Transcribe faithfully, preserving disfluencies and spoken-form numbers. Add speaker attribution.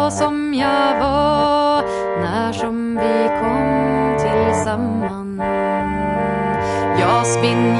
Speaker 1: var som jag var när som vi kom tillsammans. Jag spinner